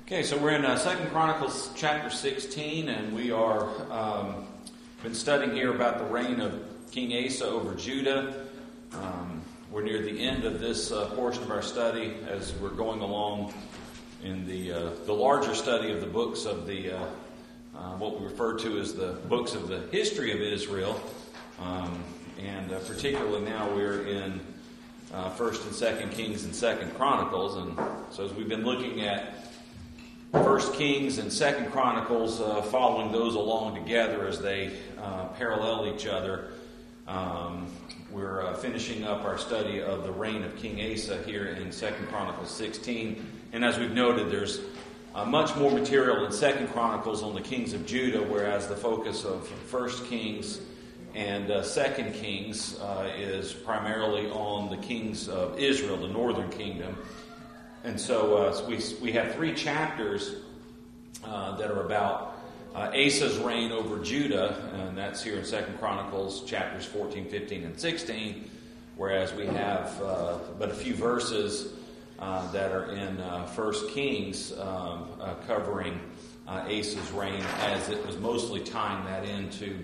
Okay, so we're in 2 Chronicles chapter 16, and we are been studying here about the reign of King Asa over Judah. We're near the end of this portion of our study as we're going along in the larger study of the books of the what we refer to as the books of the history of Israel, and particularly now we're in 1st and 2nd Kings and 2nd Chronicles, and so as we've been looking at 1st Kings and 2nd Chronicles, following those along together as they parallel each other, we're finishing up our study of the reign of King Asa here in 2nd Chronicles 16. And as we've noted, there's much more material in 2nd Chronicles on the kings of Judah, whereas the focus of 1st Kings and 2nd Kings is primarily on the kings of Israel, the northern kingdom. And so we have 3 chapters that are about Asa's reign over Judah, and that's here in 2nd Chronicles chapters 14, 15, and 16, whereas we have but a few verses that are in 1st Kings covering Asa's reign, as it was mostly tying that into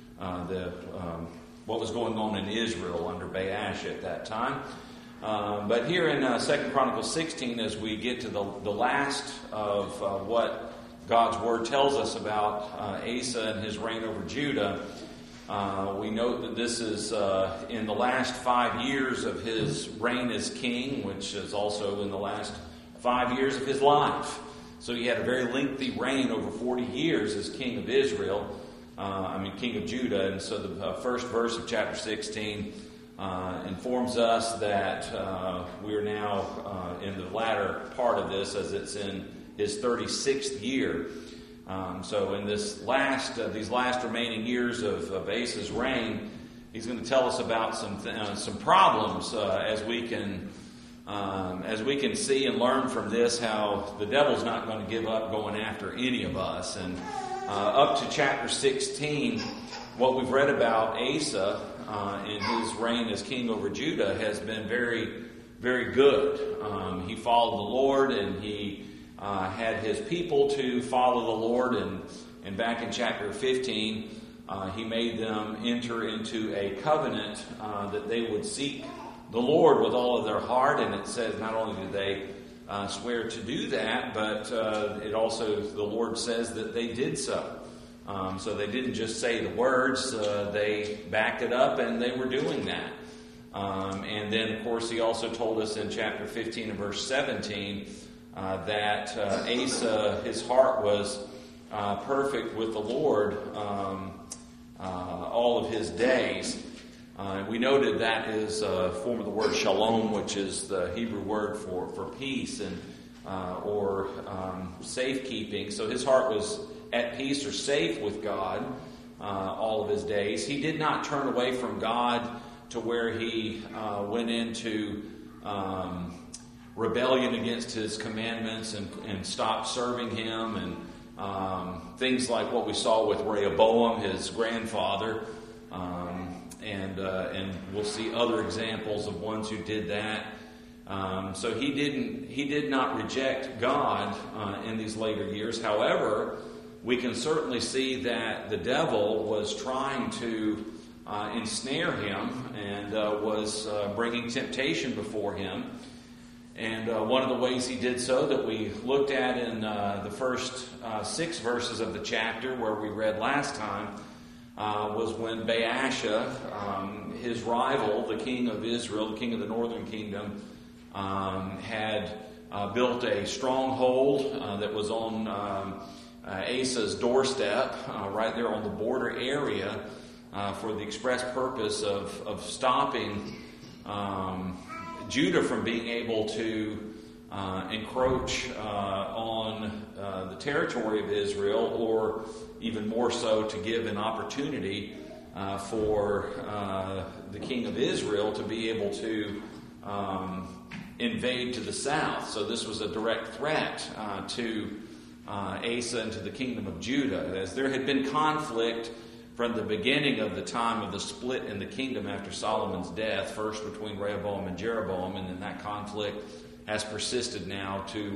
what was going on in Israel under Baasha at that time. But here in 2nd Chronicles 16, as we get to the last of what God's Word tells us about Asa and his reign over Judah, we note that this is in the last 5 years of his reign as king, which is also in the last 5 years of his life. So he had a very lengthy reign over 40 years as king of Israel, king of Judah. And so the first verse of chapter 16 informs us that we are now in the latter part of this, as it's in his 36th year. So in this these last remaining years of Asa's reign, he's going to tell us about some problems as we can see and learn from this, how the devil's not going to give up going after any of us. And up to chapter 16, what we've read about Asa in his reign as king over Judah has been very, very good. He followed the Lord, and he had his people to follow the Lord. And back in chapter 15, he made them enter into a covenant that they would seek the Lord with all of their heart. And it says not only did they swear to do that, but it also, the Lord says that they did so. So they didn't just say the words, they backed it up, and they were doing that. And then, of course, he also told us in chapter 15 and verse 17 that Asa, his heart was perfect with the Lord all of his days. We noted that is a form of the word shalom, which is the Hebrew word for peace and or safekeeping. So his heart was at peace or safe with God all of his days. He did not turn away from God to where he went into rebellion against his commandments and stopped serving him, and things like what we saw with Rehoboam, his grandfather, and we'll see other examples of ones who did that. So he did not reject God in these later years. However, we can certainly see that the devil was trying to ensnare him and was bringing temptation before him. And one of the ways he did so that we looked at in the first 6 verses of the chapter where we read last time was when Baasha, his rival, the king of Israel, the king of the northern kingdom, had built a stronghold that was on Asa's doorstep, right there on the border area, for the express purpose of stopping Judah from being able to encroach on the territory of Israel, or even more so to give an opportunity for the king of Israel to be able to invade to the south. So this was a direct threat to Asa and to the kingdom of Judah, as there had been conflict from the beginning of the time of the split in the kingdom after Solomon's death, first between Rehoboam and Jeroboam, and then that conflict has persisted now to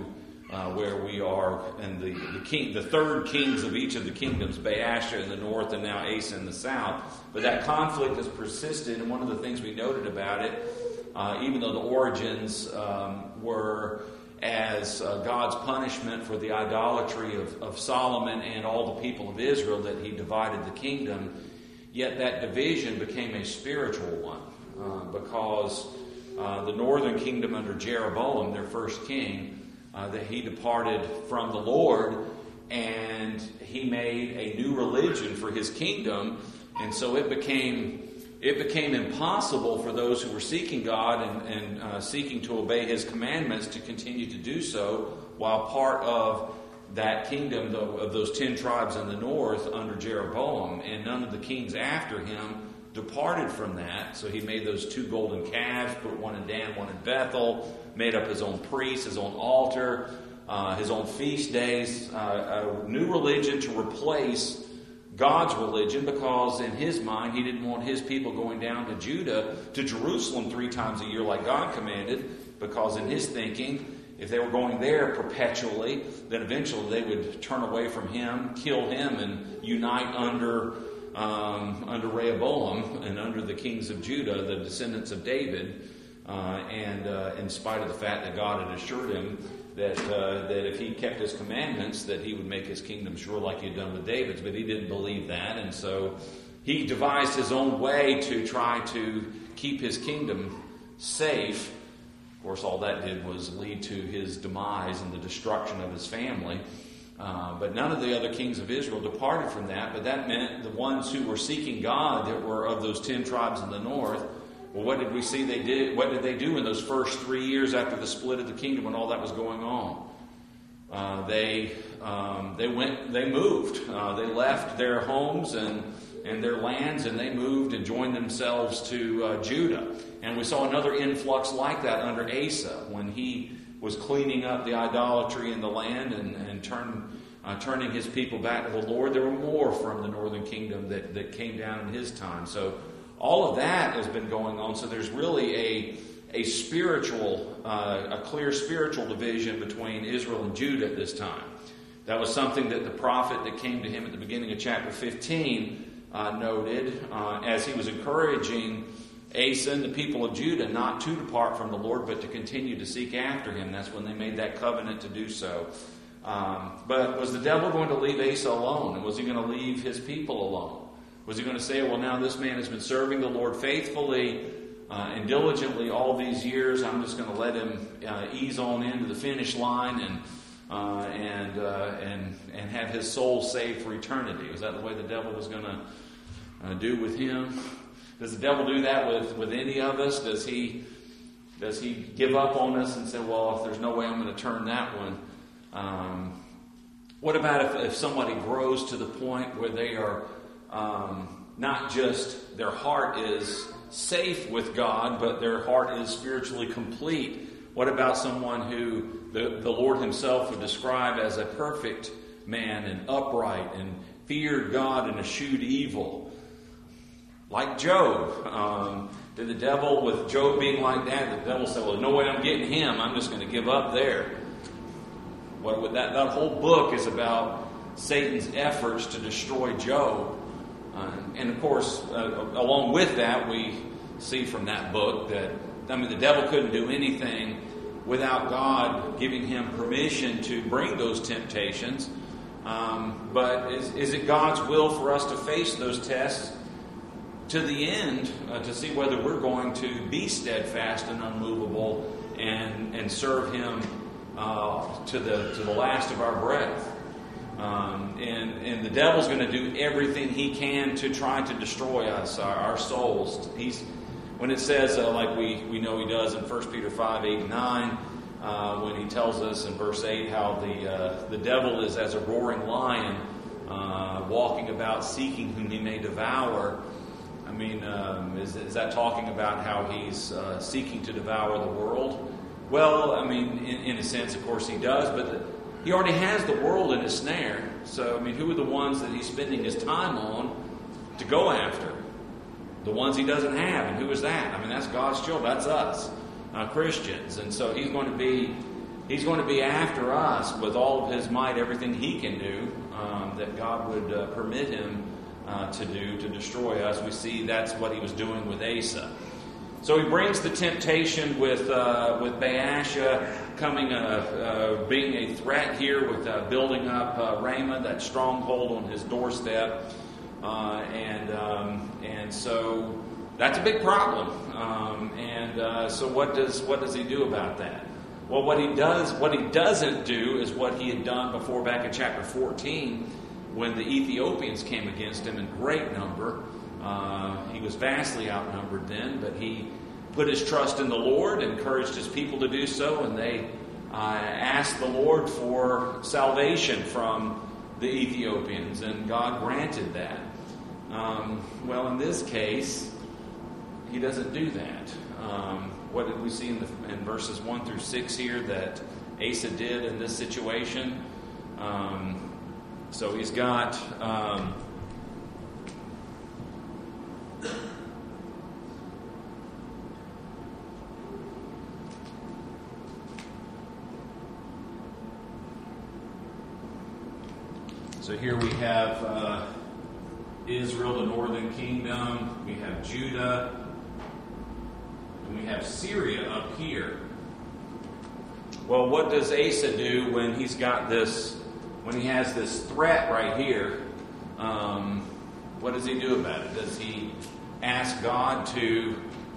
where we are in the third kings of each of the kingdoms, Baasha in the north and now Asa in the south. But that conflict has persisted, and one of the things we noted about it, even though the origins were as God's punishment for the idolatry of Solomon and all the people of Israel, that he divided the kingdom, yet that division became a spiritual one because the northern kingdom under Jeroboam, their first king, that he departed from the Lord and he made a new religion for his kingdom, and so it became impossible for those who were seeking God and seeking to obey his commandments to continue to do so, while part of that kingdom of those 10 tribes in the north under Jeroboam, and none of the kings after him departed from that. So he made those 2 golden calves, put one in Dan, one in Bethel, made up his own priest, his own altar, his own feast days, a new religion to replace God's religion, because in his mind he didn't want his people going down to Jerusalem 3 times a year like God commanded, because in his thinking, if they were going there perpetually, then eventually they would turn away from him, kill him, and unite under Rehoboam and under the kings of Judah, the descendants of David, and in spite of the fact that God had assured him that if he kept his commandments, that he would make his kingdom sure like he had done with David's, but he didn't believe that, and so he devised his own way to try to keep his kingdom safe. Of course, all that did was lead to his demise and the destruction of his family. But none of the other kings of Israel departed from that, but that meant the ones who were seeking God, that were of those 10 tribes in the north, well, what did we see they did? What did they do in those first 3 years after the split of the kingdom when all that was going on? They moved. They left their homes and their lands, and they moved and joined themselves to Judah. And we saw another influx like that under Asa, when he was cleaning up the idolatry in the land and turning his people back to the Lord. There were more from the northern kingdom that came down in his time. So all of that has been going on. So there's really a clear spiritual division between Israel and Judah at this time. That was something that the prophet that came to him at the beginning of chapter 15 noted as he was encouraging Asa and the people of Judah not to depart from the Lord, but to continue to seek after him. That's when they made that covenant to do so. But was the devil going to leave Asa alone? And was he going to leave his people alone? Was he going to say, well, now this man has been serving the Lord faithfully and diligently all these years, I'm just going to let him ease on into the finish line and have his soul saved for eternity? Was that the way the devil was going to do with him? Does the devil do that with any of us? Does he give up on us and say, well, if there's no way I'm going to turn that one? What about if somebody grows to the point where they are not just their heart is safe with God, but their heart is spiritually complete? What about someone who the Lord himself would describe as a perfect man and upright and feared God and eschewed evil? Like Job. Did the devil, with Job being like that, the devil said, well, no way I'm getting him. I'm just going to give up there. That whole book is about Satan's efforts to destroy Job. And of course, along with that, we see from that book that, the devil couldn't do anything without God giving him permission to bring those temptations. But is it God's will for us to face those tests to the end, to see whether we're going to be steadfast and unmovable and serve him to the last of our breath? And the devil's going to do everything he can to try to destroy us, our souls. When it says, like we know he does in 1 Peter 5, 8, and 9, when he tells us in verse 8 how the devil is as a roaring lion, walking about seeking whom he may devour. Is that talking about how he's seeking to devour the world? Well, in a sense, of course he does, but he already has the world in his snare. So, who are the ones that he's spending his time on to go after? The ones he doesn't have. And who is that? That's God's children. That's us, Christians. And so he's going to be He's going to be after us with all of his might, everything he can do, that God would permit him to do to destroy us. We see that's what he was doing with Asa. So he brings the temptation with Baasha coming, being a threat here with building up Ramah, that stronghold on his doorstep, and so that's a big problem. So what does he do about that? Well, what he doesn't do is what he had done before back in chapter 14, when the Ethiopians came against him in great number. He was vastly outnumbered then, but he put his trust in the Lord, encouraged his people to do so, and they asked the Lord for salvation from the Ethiopians, and God granted that. Well, in this case, he doesn't do that. What did we see in verses 1 through 6 here that Asa did in this situation? So he's got... So here we have Israel, the northern kingdom. We have Judah. And we have Syria up here. Well, what does Asa do when he's got this, when he has this threat right here? What does he do about it? Does he ask God to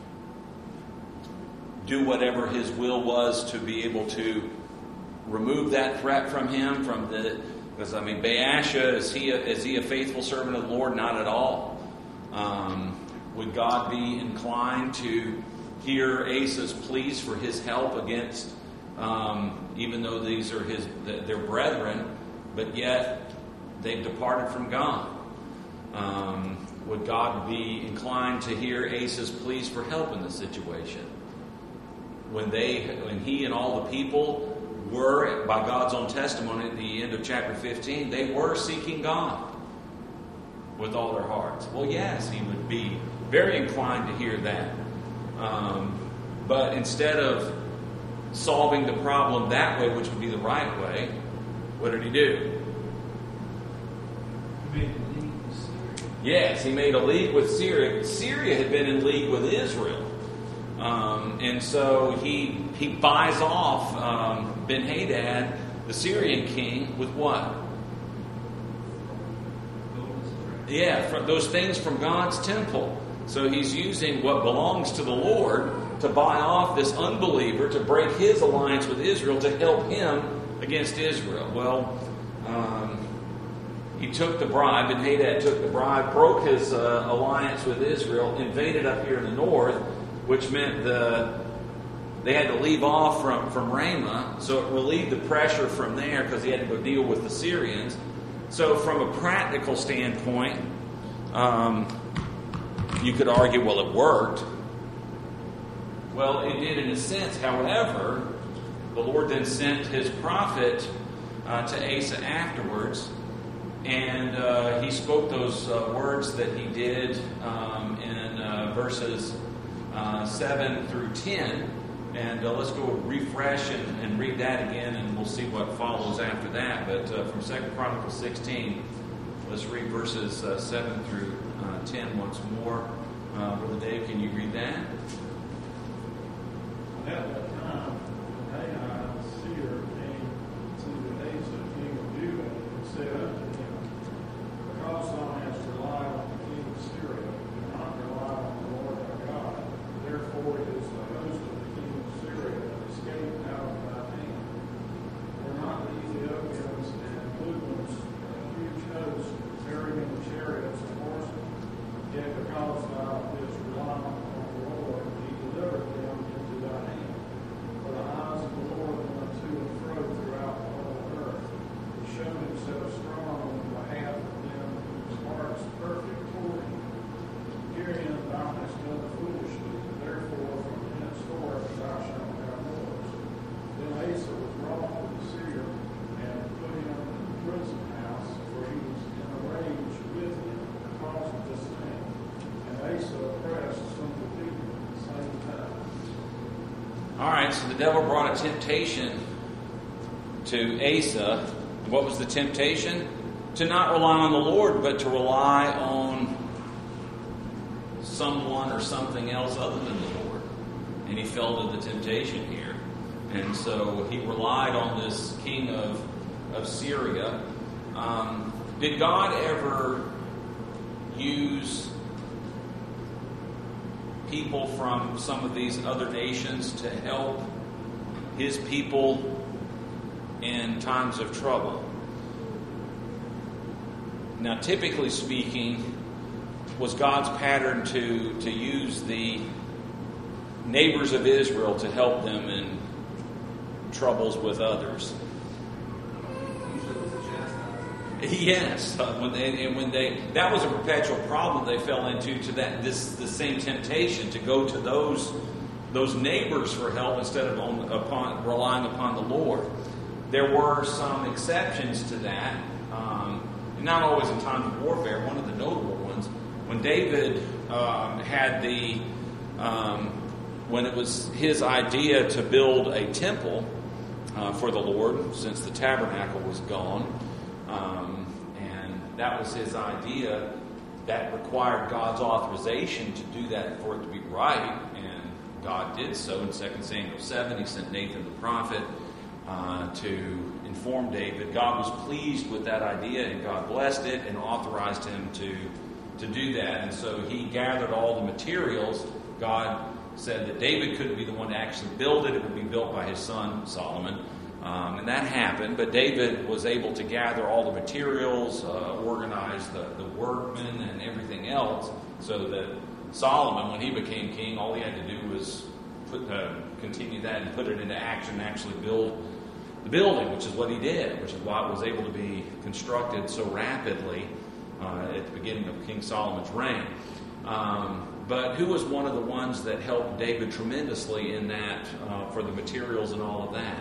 do whatever his will was to be able to remove that threat from him? Because Baasha, is he a faithful servant of the Lord? Not at all. Would God be inclined to hear Asa's pleas for his help against, even though these are their brethren, but yet they've departed from God? Would God be inclined to hear Asa's pleas for help in this situation? When he and all the people were, by God's own testimony at the end of chapter 15, they were seeking God with all their hearts. Well, yes, he would be very inclined to hear that. But instead of solving the problem that way, which would be the right way, what did he do? He made a league with Syria. Yes, he made a league with Syria. Syria had been in league with Israel. And so he buys off Ben-Hadad, the Syrian king, with what? Yeah, those things from God's temple. So he's using what belongs to the Lord to buy off this unbeliever, to break his alliance with Israel, to help him against Israel. Well, he took the bribe, Ben-Hadad took the bribe, broke his alliance with Israel, invaded up here in the north, which meant they had to leave off from Ramah, so it relieved the pressure from there because he had to go deal with the Syrians. So from a practical standpoint, you could argue, well, it worked. Well, it did in a sense. However, the Lord then sent his prophet to Asa afterwards, and he spoke those words that he did in verses 7 through 10. And let's go refresh and read that again, and we'll see what follows after that. But from 2 Chronicles 16, let's read verses 7 through 10 once more. Brother Dave, can you read that? At that time, Ahab the seer came to Asa, king of Judah, and said unto him, Because thou hast relied on the king of Syria, do not rely on the Lord thy God. Therefore is the host of the king of Syria escaped out of thy hand. Were not the Ethiopians and Libyans a huge host, carrying chariots and horses? Yet because thou didst rely on the Lord, he delivered them into thy hand. For the eyes of the Lord went to and fro throughout the whole earth, to show himself strong on behalf of them whose hearts perfect toward him. Herein thou hast done foolishly, therefore from henceforth thou shalt have wars. Then Asa was wroth with the seer, and put him in the prison house, for he was in a rage with him because of this thing. And Asa oppressed some of the people at the same time. All right, so the devil brought a temptation to Asa. What was the temptation? To not rely on the Lord, but to rely on someone or something else other than the Lord. And he fell to the temptation here. And so he relied on this king of Syria. Did God ever use people from some of these other nations to help his people in times of trouble? Now, typically speaking, was God's pattern to use the neighbors of Israel to help them in troubles with others? Yes, that was a perpetual problem they fell into, to the same temptation to go to those neighbors for help instead of relying upon the Lord. There were some exceptions to that, not always in times of warfare. One of the notable ones, when David had when it was his idea to build a temple for the Lord, since the tabernacle was gone. And that was his idea. That required God's authorization to do that for it to be right, and God did so. In 2 Samuel 7, he sent Nathan the prophet to inform David. God was pleased with that idea, and God blessed it and authorized him to do that. And so he gathered all the materials. God said that David couldn't be the one to actually build it. It would be built by his son, Solomon. And that happened, but David was able to gather all the materials, organize the workmen and everything else, so that Solomon, when he became king, all he had to do was continue that and put it into action and actually build the building, which is what he did, which is why it was able to be constructed so rapidly at the beginning of King Solomon's reign. But who was one of the ones that helped David tremendously in that, for the materials and all of that?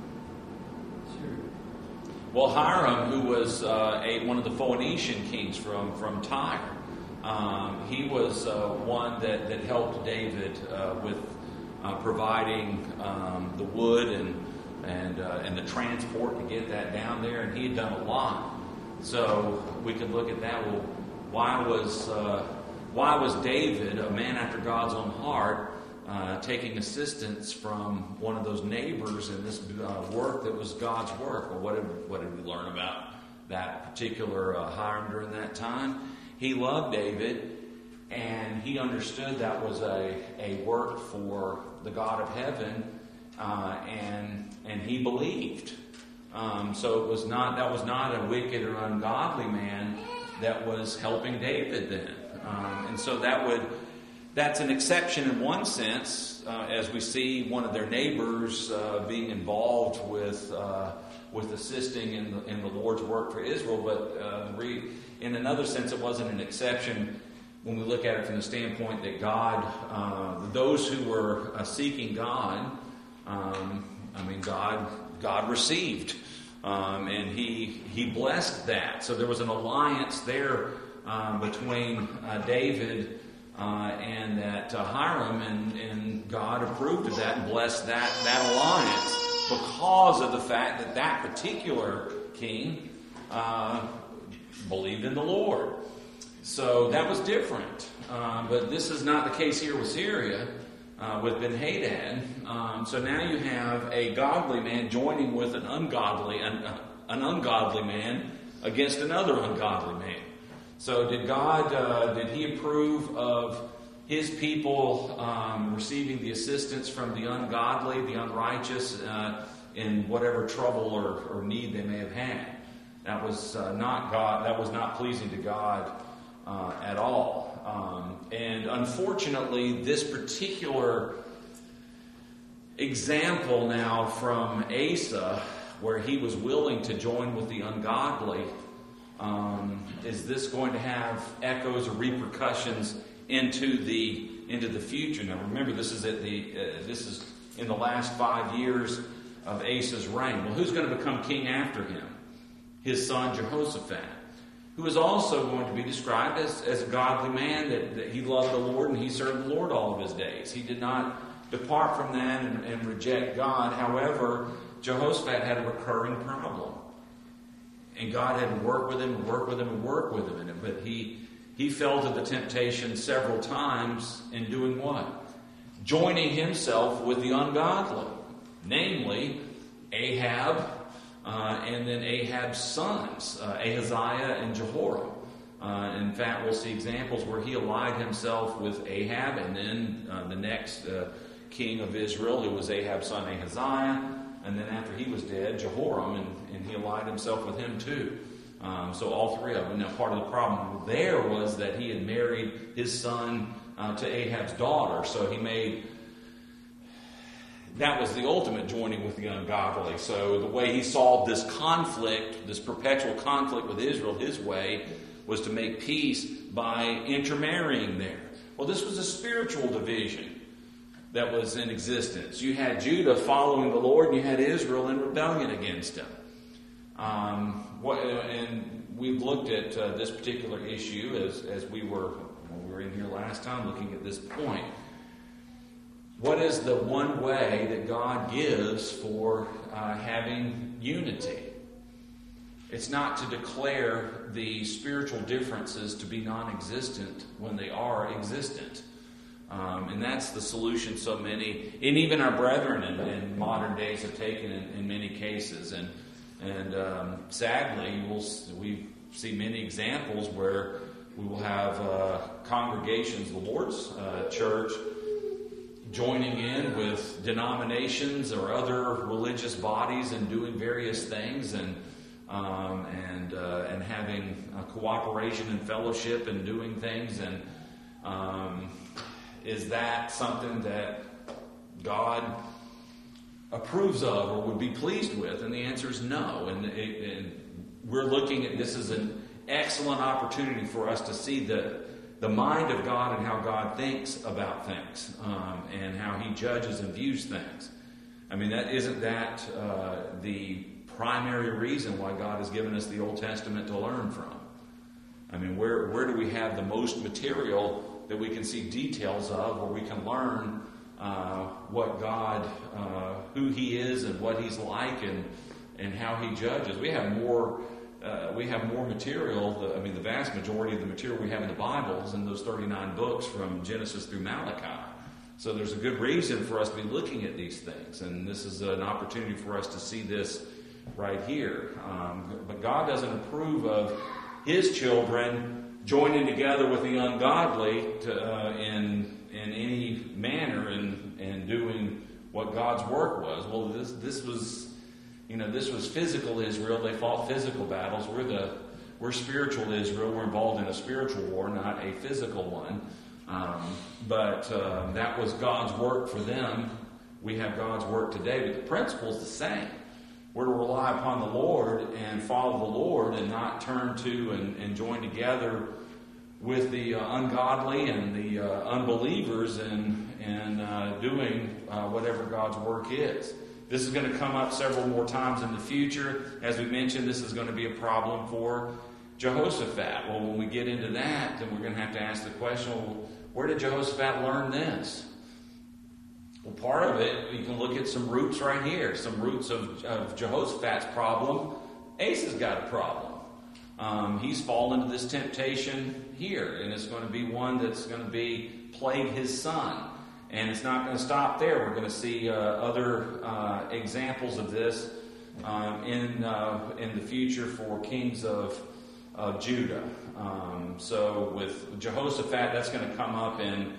Well, Hiram, who was one of the Phoenician kings from Tyre, he was one that helped David with providing the wood and the transport to get that down there, and he had done a lot. So we could look at that. Well, why was David, a man after God's own heart, taking assistance from one of those neighbors in this work that was God's work? Well, what did we learn about that particular Hiram during that time? He loved David, and he understood that was a work for the God of heaven, and he believed. So that was not a wicked or ungodly man that was helping David then, and so that's an exception in one sense, as we see one of their neighbors being involved with assisting in the Lord's work for Israel. But in another sense, it wasn't an exception when we look at it from the standpoint that God, those who were seeking God, God received, and He blessed that. So there was an alliance there between David and that Hiram, and God approved of that and blessed that alliance because of the fact that particular king believed in the Lord. So that was different. But this is not the case here with Syria, with Ben-Hadad. So now you have a godly man joining with an ungodly man against another ungodly man. So did He approve of His people receiving the assistance from the ungodly, the unrighteous, in whatever trouble or need they may have had? That was not God. That was not pleasing to God at all. And unfortunately, this particular example now from Asa, where he was willing to join with the ungodly, is this going to have echoes or repercussions into the future? Now, remember, this is in the last 5 years of Asa's reign. Well, who's going to become king after him? His son Jehoshaphat, who is also going to be described as a godly man, that he loved the Lord and he served the Lord all of his days. He did not depart from that and reject God. However, Jehoshaphat had a recurring problem. And God had to work with him, but he fell to the temptation several times in doing what? Joining himself with the ungodly, namely Ahab, and then Ahab's sons, Ahaziah and Jehoram. In fact, we'll see examples where he allied himself with Ahab, and then the next king of Israel, who was Ahab's son Ahaziah, and then after he was dead, Jehoram, and he allied himself with him too. So all three of them. Now, part of the problem there was that he had married his son to Ahab's daughter, so that was the ultimate joining with the ungodly. So the way he solved this conflict, this perpetual conflict with Israel, his way was to make peace by intermarrying there. Well, this was a spiritual division that was in existence. You had Judah following the Lord, and you had Israel in rebellion against him. And we've looked at this particular issue as we were in here last time, looking at this point. What is the one way that God gives for having unity? It's not to declare the spiritual differences to be non-existent when they are existent. And that's the solution so many, and even our brethren in modern days have taken in many cases. And sadly, we see many examples where we will have congregations, the Lord's church, joining in with denominations or other religious bodies and doing various things and having cooperation and fellowship and doing things. And is that something that God approves of or would be pleased with? And the answer is no. And we're looking at this as an excellent opportunity for us to see the mind of God and how God thinks about things, and how He judges and views things. I mean, isn't that the primary reason why God has given us the Old Testament to learn from? I mean, where do we have the most material that we can see details of, where we can learn what God, who He is and what He's like and how He judges? We have more material. The vast majority of the material we have in the Bible is in those 39 books from Genesis through Malachi. So there's a good reason for us to be looking at these things, and this is an opportunity for us to see this right here. But God doesn't approve of His children joining together with the ungodly in any manner and doing what God's work was. Well, this was physical Israel. They fought physical battles. We're spiritual Israel. We're involved in a spiritual war, not a physical one. But that was God's work for them. We have God's work today, but the principle is the same. We're to rely upon the Lord and follow the Lord and not turn to and join together with the ungodly and the unbelievers and doing whatever God's work is. This is going to come up several more times in the future. As we mentioned, this is going to be a problem for Jehoshaphat. Well, when we get into that, then we're going to have to ask the question, well, where did Jehoshaphat learn this? Well, part of it, you can look at some roots right here. Some roots of Jehoshaphat's problem. Asa's got a problem. He's fallen into this temptation here, and it's going to be one that's going to plague his son. And it's not going to stop there. We're going to see other examples of this in the future for kings of Judah. So with Jehoshaphat, that's going to come up in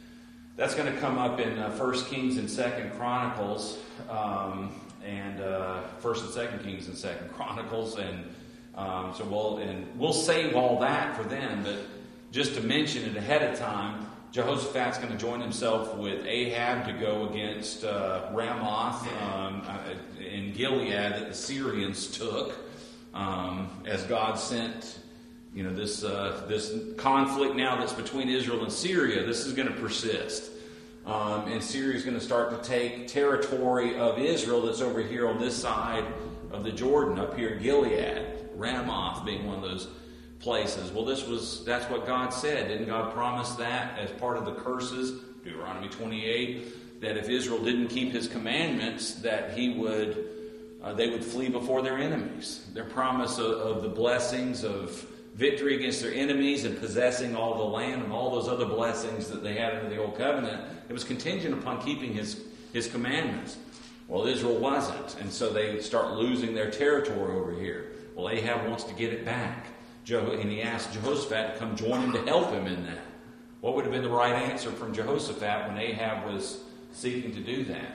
1 Kings and 2 Chronicles, and 1 and 2 Kings and 2 Chronicles, and we'll save all that for then. But just to mention it ahead of time, Jehoshaphat's going to join himself with Ahab to go against Ramoth in Gilead that the Syrians took, as God sent, this conflict now that's between Israel and Syria. This is going to persist, and Syria is going to start to take territory of Israel that's over here on this side of the Jordan, up here in Gilead. Ramoth being one of those places. Well, that's what God said. Didn't God promise that as part of the curses, Deuteronomy 28, that if Israel didn't keep His commandments, that He would they would flee before their enemies. Their promise of the blessings of victory against their enemies and possessing all the land and all those other blessings that they had under the Old Covenant, it was contingent upon keeping his commandments. Well, Israel wasn't, and so they start losing their territory over here. Well, Ahab wants to get it back, and he asked Jehoshaphat to come join him to help him in that. What would have been the right answer from Jehoshaphat when Ahab was seeking to do that?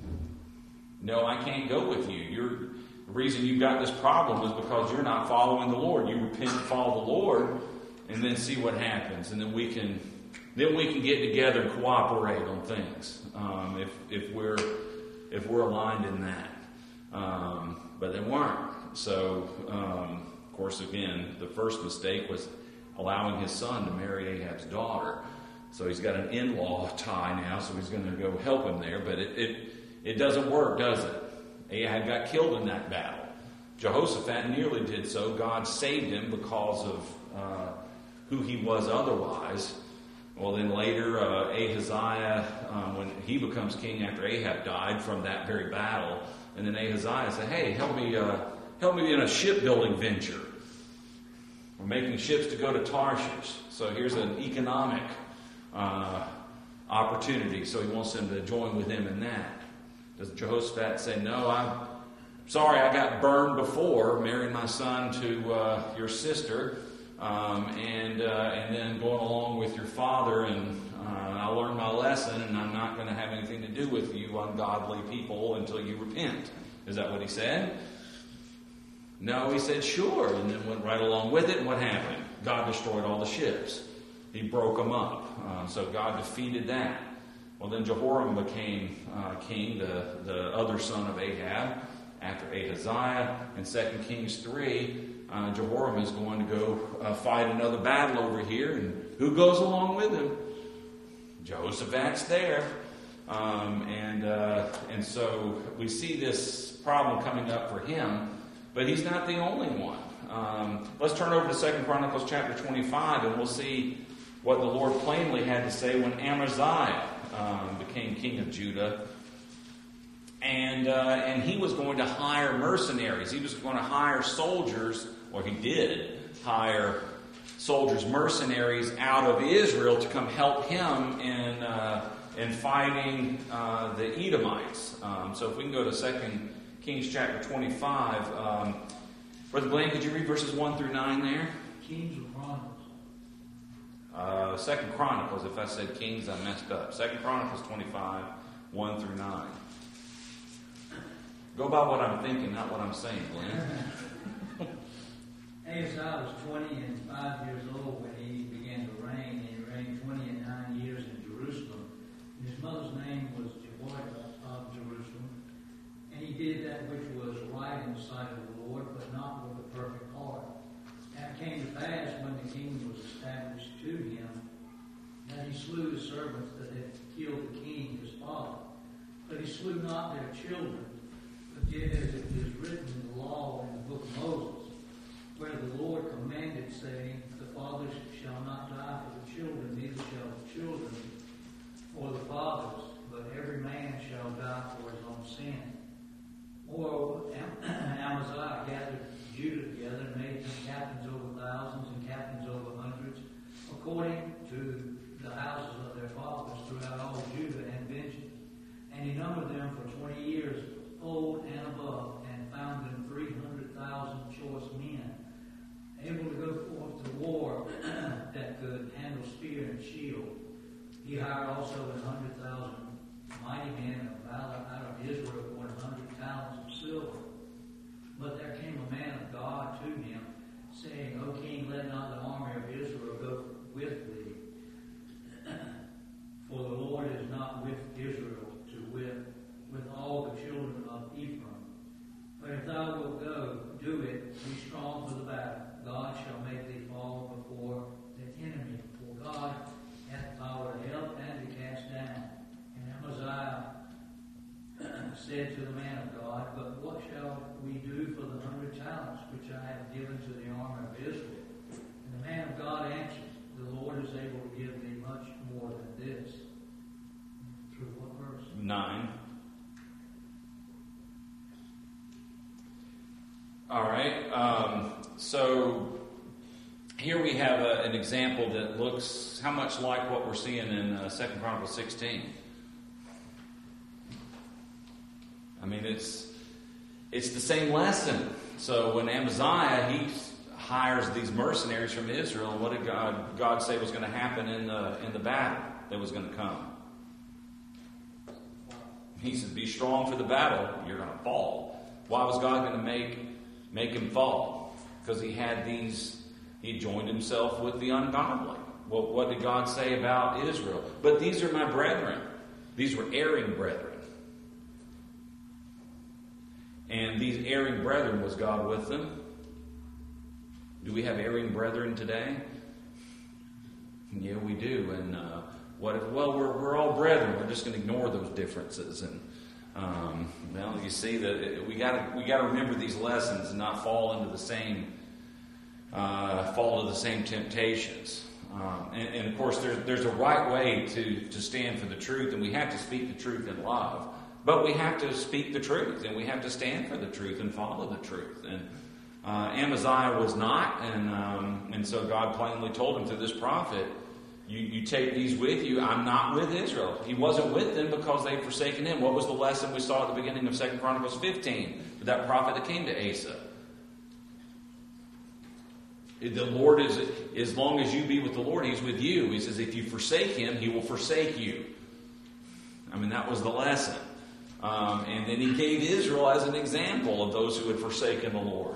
No, I can't go with you. The reason you've got this problem is because you're not following the Lord. You repent and follow the Lord, and then see what happens, and then we can get together and cooperate on things if we're aligned in that. But they weren't. So, of course, again, the first mistake was allowing his son to marry Ahab's daughter. So he's got an in-law tie now, so he's going to go help him there. But it doesn't work, does it? Ahab got killed in that battle. Jehoshaphat nearly did so. God saved him because of who he was otherwise. Well, then later, Ahaziah, when he becomes king after Ahab died from that very battle, and then Ahaziah said, "Hey, help me in a shipbuilding venture. We're making ships to go to Tarshish. So here's an economic opportunity." So he wants them to join with him in that. Does Jehoshaphat say, "No, I'm sorry, I got burned before marrying my son to your sister, and then going along with your father, and I learned my lesson, and I'm not going to have anything to do with you ungodly people until you repent." Is that what he said? No, he said, "Sure," and then went right along with it. And what happened? God destroyed all the ships. He broke them up. So God defeated that. Well, then Jehoram became king, the other son of Ahab, after Ahaziah. In 2 Kings 3, Jehoram is going to go fight another battle over here. And who goes along with him? Jehoshaphat's there. And so we see this problem coming up for him, but he's not the only one. Let's turn over to 2 Chronicles chapter 25, and we'll see what the Lord plainly had to say when Amaziah became king of Judah. And he was going to hire mercenaries. He was going to hire soldiers, or he did hire soldiers, mercenaries out of Israel to come help him in fighting the Edomites. So if we can go to 2 Kings chapter 25. Brother Glenn, could you read verses 1 through 9 there? Kings or Chronicles? 2 Chronicles. If I said Kings, I messed up. 2 Chronicles 25, 1 through 9. Go by what I'm thinking, not what I'm saying, Glenn. Ahaziah was 25 years old when he began to reign, and he reigned 29 years in Jerusalem. And his mother's name was Jehoiada of Jerusalem. And he did that which was right in the sight of the Lord, but not with a perfect heart. And it came to pass, when the kingdom was established to him, that he slew the servants that had killed the king his father. But he slew not their children, but did as it is written in the law in the book of Moses, where the Lord commanded, saying, "The fathers shall not die for the children, neither shall the children for the fathers, but every man shall die for his own sin." Moreover, Amaziah gathered Judah together and made them captains over thousands and captains over hundreds, according to the houses of their fathers throughout all Judah and Benjamin. And he numbered them for 20 years, old and above, and found them 300,000 choice men, able to go forth to war that could handle spear and shield. He hired also 100,000 mighty men of valor out of Israel for 100 talents of silver. But there came a man of God to him, saying, "O king, let not the army of Israel go with thee. For the Lord is not with Israel with all the children of Ephraim. But if thou wilt go, do it, be strong for the battle. God shall make thee fall before the enemy. For God hath power to help and to cast down." And Amaziah said to the man of God, "But what shall we do for the 100 talents which I have given to the army of Israel?" And the man of God answered, "The Lord is able to give thee much more than this." Through what verse? 9. All right. So here we have an example that looks how much like what we're seeing in 2 Chronicles 16. I mean, it's the same lesson. So when Amaziah, he hires these mercenaries from Israel, and what did God say was going to happen in the battle that was going to come? He said, "Be strong for the battle. You're going to fall." Why was God going to make him fall? Because he joined himself with the ungodly. Well, what did God say about Israel? "But these are my brethren." These were erring brethren. And these erring brethren, was God with them? Do we have erring brethren today? Yeah, we do. And we're all brethren. We're just going to ignore those differences. And you see that we got to remember these lessons and not fall into the same temptations. And of course, there's a right way to stand for the truth, and we have to speak the truth in love. But we have to speak the truth, and we have to stand for the truth and follow the truth. And Amaziah was not, and so God plainly told him through this prophet, you take these with you. I'm not with Israel. He wasn't with them because they'd forsaken him. What was the lesson we saw at the beginning of 2 Chronicles 15? With that prophet that came to Asa. The Lord is, as long as you be with the Lord, He's with you. He says, if you forsake Him, He will forsake you. I mean, that was the lesson. And then He gave Israel as an example of those who had forsaken the Lord.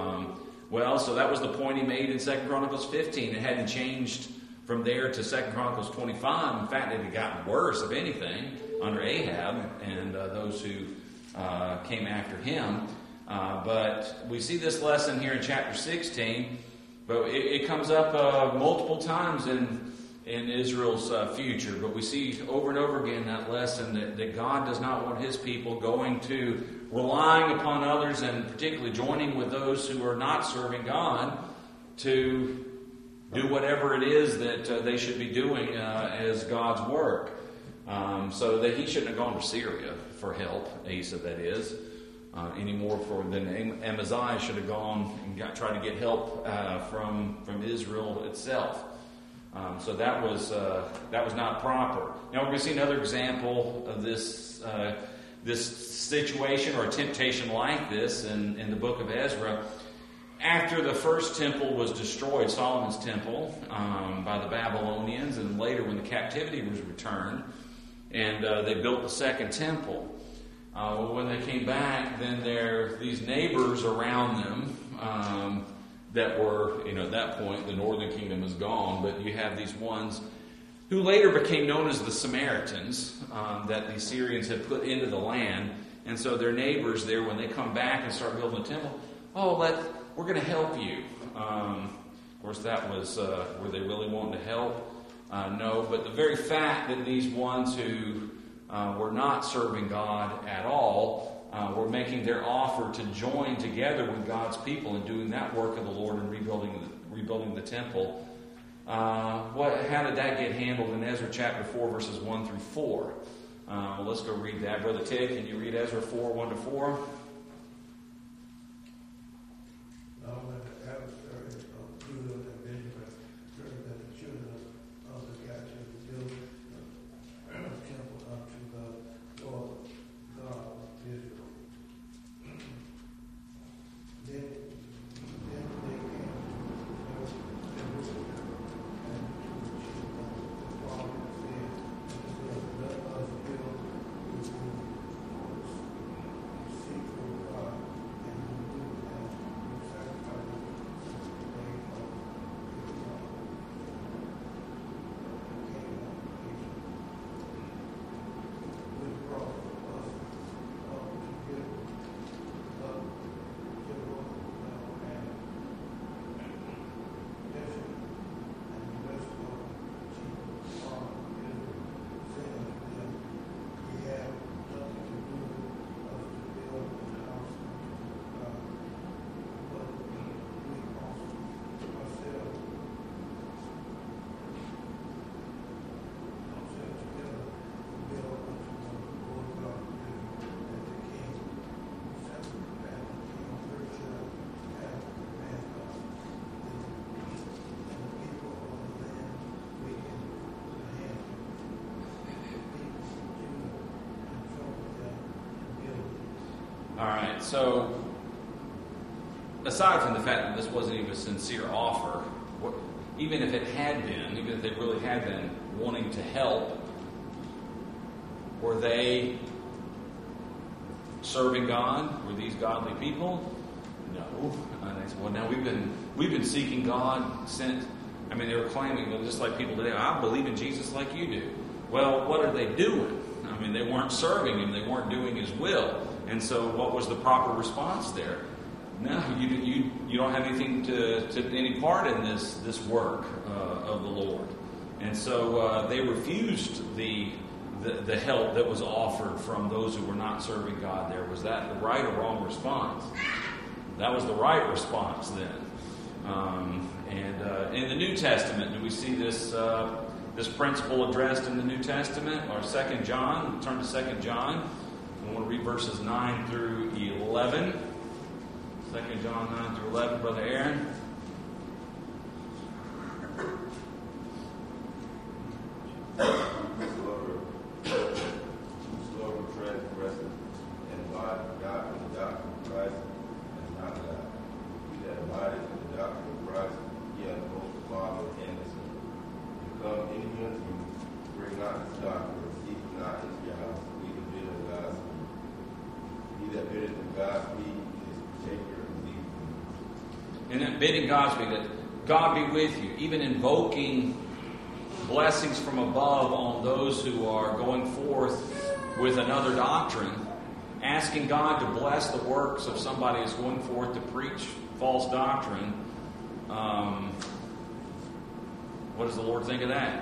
So that was the point He made in 2 Chronicles 15. It hadn't changed from there to 2 Chronicles 25. In fact, it had gotten worse, if anything, under Ahab and those who came after him. But we see this lesson here in chapter 16. But it comes up multiple times in Israel's future. But we see over and over again that lesson that God does not want His people relying upon others, and particularly joining with those who are not serving God to do whatever it is that they should be doing as God's work. So that he shouldn't have gone to Syria for help, Asa that is, anymore than Amaziah should have gone and tried to get help from Israel itself. So that was not proper. Now we're going to see another example of this situation or a temptation like this in the book of Ezra. After the first temple was destroyed, Solomon's temple, by the Babylonians, and later when the captivity was returned, and they built the second temple. When they came back, then these neighbors around them that were, at that point, the northern kingdom is gone, but you have these ones who later became known as the Samaritans that the Syrians had put into the land. And so their neighbors there, when they come back and start building the temple, we're going to help you. Of course, that was, were they really wanting to help? No, but the very fact that these ones who were not serving God at all were making their offer to join together with God's people in doing that work of the Lord and rebuilding the temple. How did that get handled in Ezra chapter 4, verses 1 through 4? Let's go read that. Brother Ted, can you read Ezra 4, 1 to 4? right, so aside from the fact that this wasn't even a sincere offer, even if it had been, even if they really had been wanting to help, were they serving God? Were these godly people? No. And they said, well, now we've been seeking God since. I mean, they were claiming, just like people today, I believe in Jesus like you do. Well, what are they doing? I mean, they weren't serving Him. They weren't doing His will. And so what was the proper response there? No, you don't have anything to any part in this work of the Lord. And so they refused the help that was offered from those who were not serving God there. Was that the right or wrong response? That was the right response then. And in the New Testament, do we see this principle addressed in the New Testament? Or 2 John, turn to 2 John. I want to read verses 9 through 11. 2 John 9 through 11, Brother Aaron. And then bidding Godspeed, that God be with you, even invoking blessings from above on those who are going forth with another doctrine, asking God to bless the works of somebody who's going forth to preach false doctrine. What does the Lord think of that?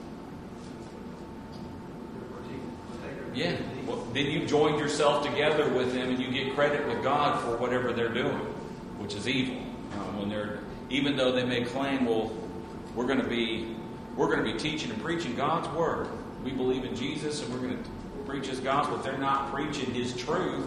Yeah. Well, then you've joined yourself together with them, and you get credit with God for whatever they're doing, which is evil. When they're, even though they may claim, well, we're going to be teaching and preaching God's word. We believe in Jesus, and we're going to preach His gospel. If they're not preaching His truth,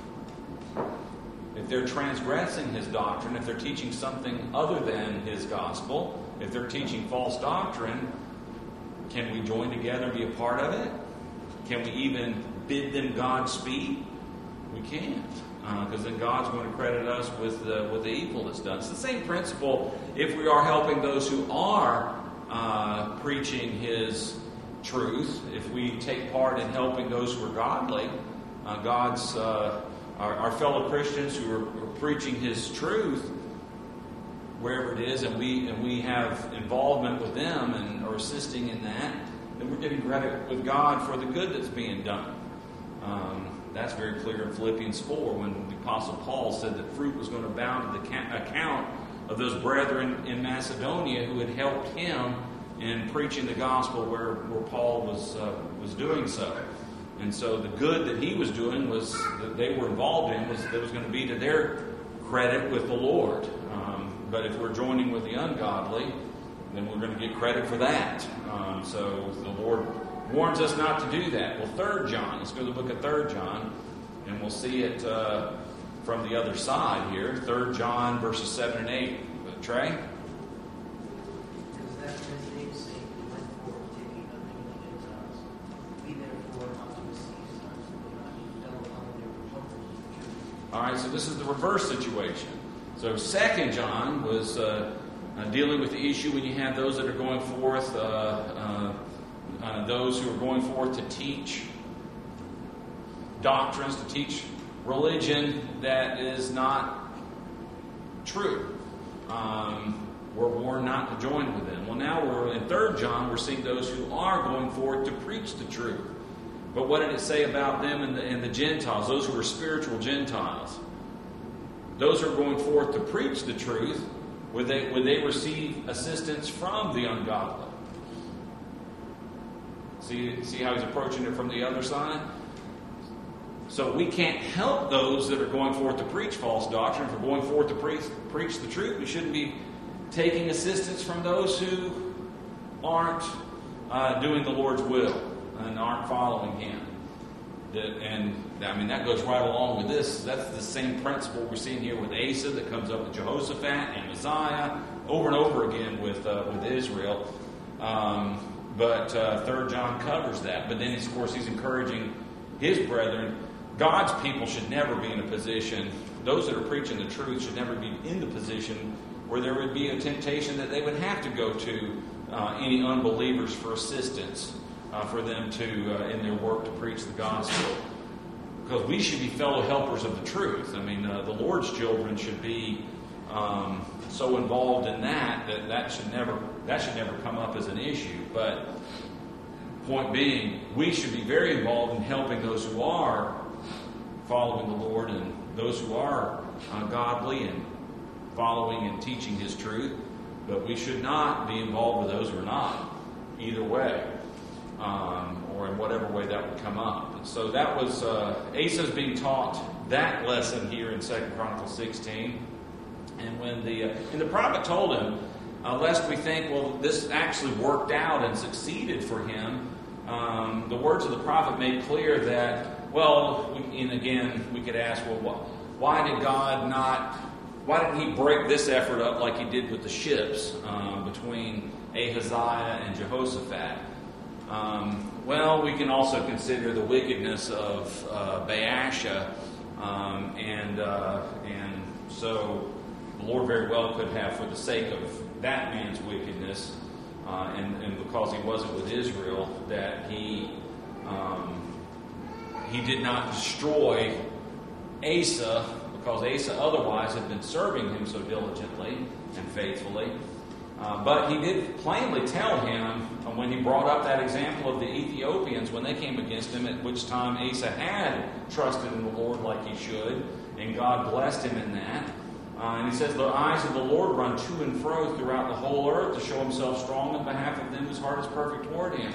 if they're transgressing His doctrine, if they're teaching something other than His gospel, if they're teaching false doctrine, can we join together and be a part of it? Can we even bid them Godspeed? We can't, because then God's going to credit us with the evil that's done. It's the same principle if we are helping those who are preaching His truth. If we take part in helping those who are godly, our fellow Christians who are preaching His truth, wherever it is, and we have involvement with them and are assisting in that, then we're getting credit with God for the good that's being done. That's very clear in Philippians 4 when the Apostle Paul said that fruit was going to abound to the account of those brethren in Macedonia who had helped him in preaching the gospel where Paul was doing so. And so the good that he was doing was that they were involved in was going to be to their credit with the Lord. But if we're joining with the ungodly, then we're going to get credit for that. So the Lord warns us not to do that. Well, 3 John. Let's go to the book of 3 John, and we'll see it from the other side here. 3 John, verses 7 and 8. Trey? All right, so this is the reverse situation. So 2 John was dealing with the issue when you have those that are going forth, those who are going forth to teach doctrines, to teach religion that is not true. We're warned not to join with them. Well, now we're in 3 John, we're seeing those who are going forth to preach the truth. But what did it say about them and the Gentiles, those who are spiritual Gentiles? Those who are going forth to preach the truth, would they receive assistance from the ungodly? See how he's approaching it from the other side? So we can't help those that are going forth to preach false doctrine. If we're going forth to preach the truth, we shouldn't be taking assistance from those who aren't doing the Lord's will and aren't following Him. That goes right along with this. That's the same principle we're seeing here with Asa that comes up with Jehoshaphat and Uzziah over and over again with Israel. But 3 John covers that. But then, of course, he's encouraging his brethren God's people should never be in a position, those that are preaching the truth should never be in the position where there would be a temptation that they would have to go to any unbelievers for assistance for them to, in their work to preach the gospel. Because we should be fellow helpers of the truth. I mean, the Lord's children should be so involved in that should never come up as an issue. But point being, we should be very involved in helping those who are following the Lord and those who are godly and following and teaching His truth. But we should not be involved with those who are not, either way, or in whatever way that would come up. And so that was Asa's being taught that lesson here in 2 Chronicles 16. And when the prophet told him, lest we think, well, this actually worked out and succeeded for him, the words of the prophet made clear that, well, and again, we could ask, well, why didn't he break this effort up like he did with the ships between Ahaziah and Jehoshaphat? Well, we can also consider the wickedness of Baasha, and so the Lord very well could have, for the sake of that man's wickedness, and because he wasn't with Israel, that he did not destroy Asa, because Asa otherwise had been serving him so diligently and faithfully. But he did plainly tell him, when he brought up that example of the Ethiopians when they came against him, at which time Asa had trusted in the Lord like he should, and God blessed him in that. And he says, the eyes of the Lord run to and fro throughout the whole earth to show Himself strong on behalf of them whose heart is perfect toward Him.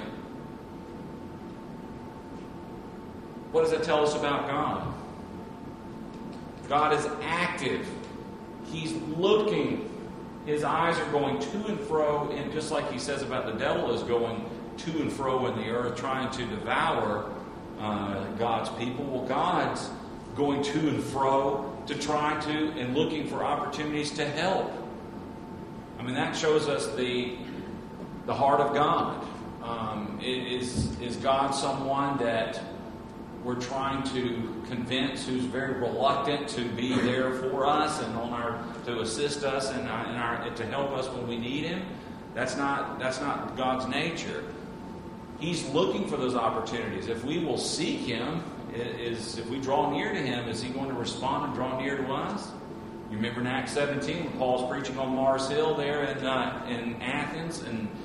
What does that tell us about God? God is active. He's looking. His eyes are going to and fro, and just like He says about the devil is going to and fro in the earth trying to devour God's people. Well, God's going to and fro to try to and looking for opportunities to help. I mean, that shows us the heart of God. Is God someone that we're trying to convince, who's very reluctant to be there for us and to assist us and to help us when we need Him? That's not God's nature. He's looking for those opportunities. If we will seek Him, if we draw near to Him, is He going to respond and draw near to us? You remember in Acts 17 when Paul's preaching on Mars Hill there in Athens,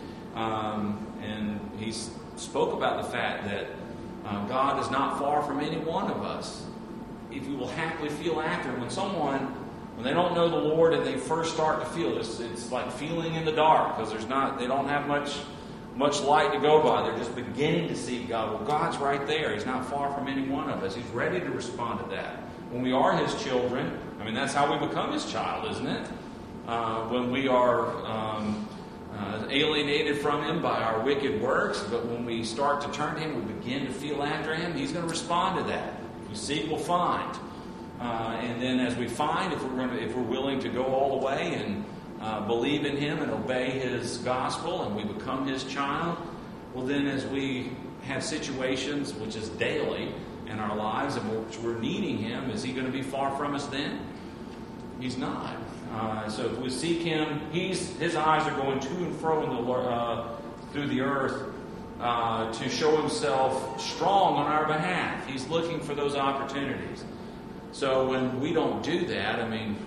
and he spoke about the fact that God is not far from any one of us. If we will happily feel after Him. When they don't know the Lord and they first start to feel, it's like feeling in the dark, because they don't have much light to go by. They're just beginning to see God. Well, God's right there. He's not far from any one of us. He's ready to respond to that. When we are His children, I mean, that's how we become His child, isn't it? When we are alienated from Him by our wicked works, but when we start to turn to Him, we begin to feel after Him, He's going to respond to that. If we seek, we'll find. And then as we find, if we're willing to go all the way and believe in Him and obey His gospel, and we become His child, well, then as we have situations, which is daily in our lives, and which we're needing Him, is He going to be far from us then? He's not. So if we seek Him, His eyes are going to and fro through the earth to show Himself strong on our behalf. He's looking for those opportunities. So when we don't do that, I mean,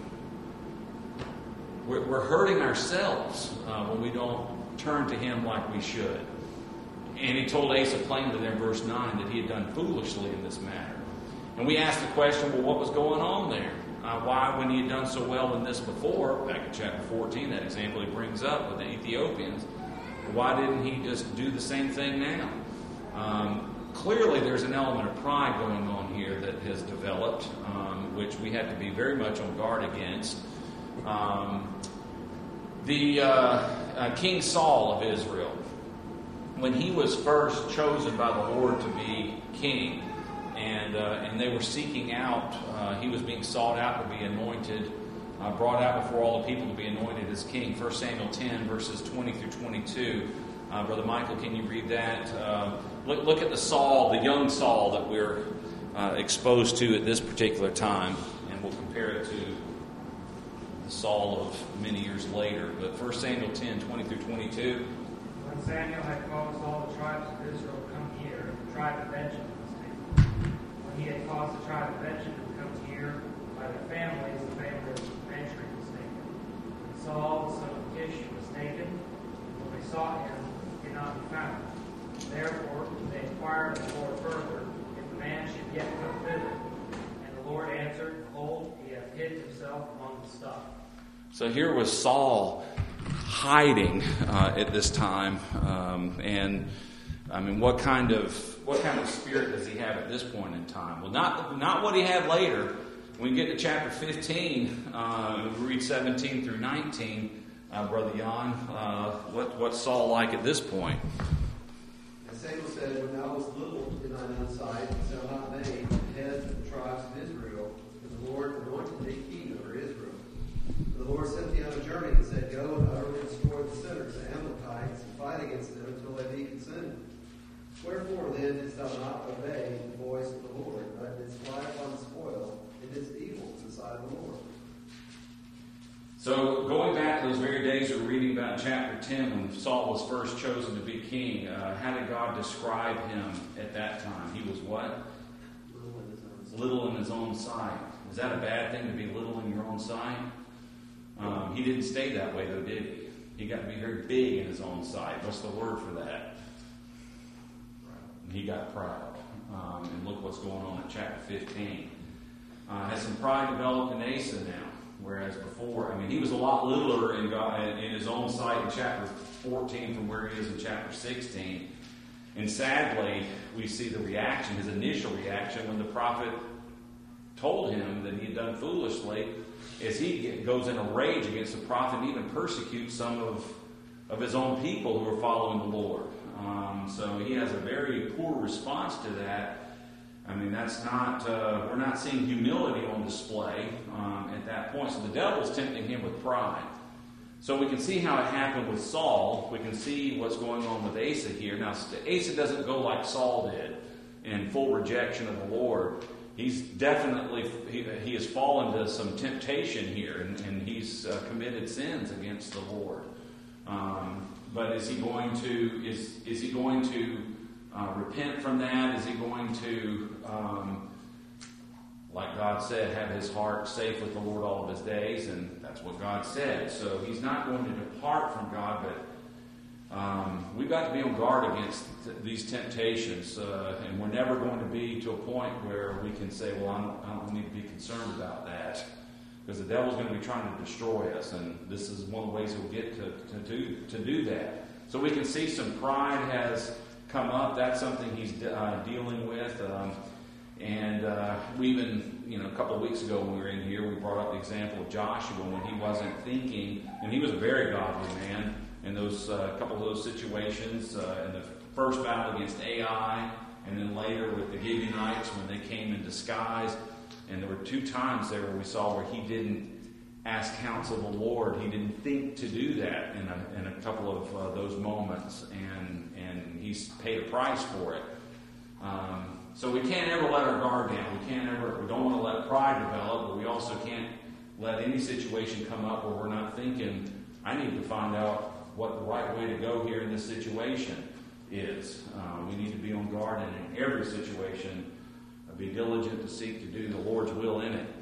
we're hurting ourselves when we don't turn to Him like we should. And He told Asa plainly there in verse 9 that he had done foolishly in this matter. And we asked the question, well, what was going on there? Why, when he had done so well in this before, back in chapter 14, that example he brings up with the Ethiopians, why didn't he just do the same thing now? Clearly there's an element of pride going on here that has developed, which we have to be very much on guard against. King Saul of Israel, when he was first chosen by the Lord to be king, and they were seeking out, he was being sought out to be anointed, brought out before all the people to be anointed as king. 1 Samuel 10, verses 20 through 22. Brother Michael, can you read that? Look at the Saul, the young Saul that we're exposed to at this particular time, and we'll compare it to the Saul of many years later. But 1 Samuel 10, 20 through 22. When Samuel had caused all the tribes of Israel to come here, the tribe of Benjamin was taken. When he had caused the tribe of Benjamin to come here by their families, the family of Benjamin was taken. And Saul, the son of Kish, was taken. When they sought him, he could not be found. Therefore, they inquired of the Lord further, if the man should yet come thither. And the Lord answered, Behold, he hath hid himself among the stuff. So here was Saul hiding at this time, and I mean, what kind of spirit does he have at this point in time? Well, not what he had later. When we get to chapter 15, we read 17 through 19. Brother Jan, what's Saul like at this point? And Samuel said, When thou wast little in thine own sight, shalt not make the heads of the tribes of Israel, for the Lord anointed thee king over Israel. The Lord sent thee on a journey and said, Go and utterly destroy the sinners, the Amalekites, and fight against them until they be consumed. Wherefore then didst thou not obey the voice of the Lord, but didst fly upon the spoil, and didst evil in the sight of the Lord? So going back to those very days we're reading about in chapter 10 when Saul was first chosen to be king, how did God describe him at that time? He was what? Little in his own sight. Is that a bad thing to be little in your own sight? He didn't stay that way though, did he? He got to be very big in his own sight. What's the word for that? He got proud. And look what's going on in chapter 15. Has some pride developed in Asa now. Whereas before, I mean, he was a lot littler in his own sight in chapter 14 from where he is in chapter 16. And sadly, we see the reaction, his initial reaction, when the prophet told him that he had done foolishly, as he goes in a rage against the prophet and even persecutes some of his own people who are following the Lord. So he has a very poor response to that. I mean, that's not, we're not seeing humility on display at that point. So the devil's tempting him with pride. So we can see how it happened with Saul. We can see what's going on with Asa here. Now, Asa doesn't go like Saul did in full rejection of the Lord. He's definitely, he has fallen to some temptation here, and he's committed sins against the Lord. But is he going to repent from that? Is he going to, like God said, have his heart safe with the Lord all of his days? And that's what God said. So he's not going to depart from God, but we've got to be on guard against these temptations. And we're never going to be to a point where we can say, well, I don't need to be concerned about that. Because the devil's going to be trying to destroy us. And this is one of the ways he'll get to do that. So we can see some pride has come up. That's something he's dealing with. And we even, a couple of weeks ago when we were in here, we brought up the example of Joshua when he wasn't thinking, and he was a very godly man in those couple of those situations, in the first battle against Ai, and then later with the Gibeonites when they came in disguise. And there were 2 times there where we saw where he didn't ask counsel of the Lord. He didn't think to do that in a couple of those moments, and he's paid a price for it. So we can't ever let our guard down. We don't want to let pride develop, but we also can't let any situation come up where we're not thinking, I need to find out what the right way to go here in this situation is. We need to be on guard, and in every situation, be diligent to seek to do the Lord's will in it.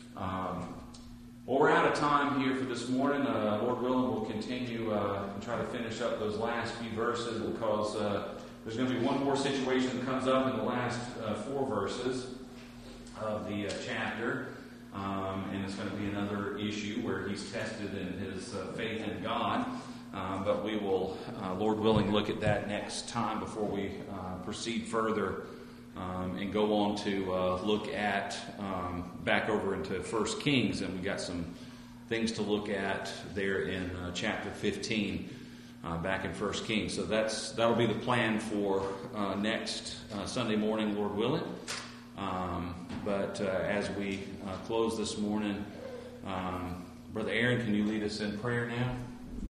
Well, we're out of time here for this morning. Lord willing, we'll continue and try to finish up those last few verses because there's going to be one more situation that comes up in the last 4 verses of the chapter. And it's going to be another issue where he's tested in his faith in God. But we will, Lord willing, look at that next time before we proceed further and go on to look at back over into 1 Kings. And we got some things to look at there in chapter 15 back in 1 Kings. So that'll be the plan for next Sunday morning, Lord willing. But as we close this morning, Brother Aaron, can you lead us in prayer now?